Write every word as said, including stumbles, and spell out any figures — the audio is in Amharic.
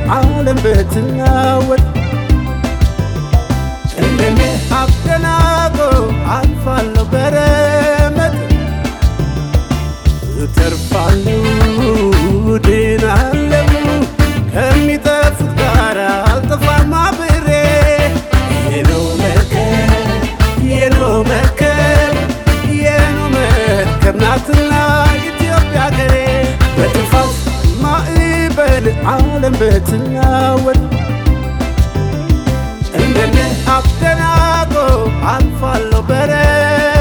ዓለም ብትናወጥ እንደኔ አደናቆ አልፋለሁ በረመጥ እተርፋለሁ ድናለሁ ከሚጠፉት ጋር አልጠፋም አብሬ የነው መርከብ የነው መርከብ የነው መርከብ ናትና ኢትዮጵያ አገሬ በጥፋት ማዕበል ዓለም ብትናወጥ እንደኔ አደናቆ አልፋለሁ በረመጥ